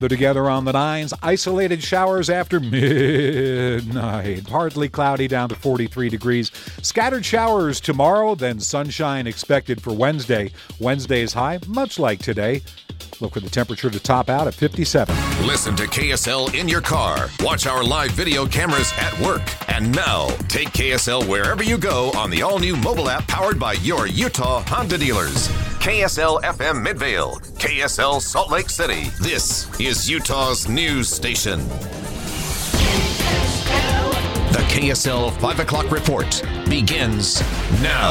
They're together on the 9s. Isolated showers after midnight. Partly cloudy down to 43 degrees. Scattered showers tomorrow, then sunshine expected for Wednesday. Wednesday's high, much like today. Look for the temperature to top out at 57. Listen to KSL in your car. Watch our live video cameras at work. And now, take KSL wherever you go on the all-new mobile app powered by your Utah Honda dealers. KSL FM Midvale, KSL Salt Lake City. This is Utah's news station. The KSL 5 o'clock report begins now.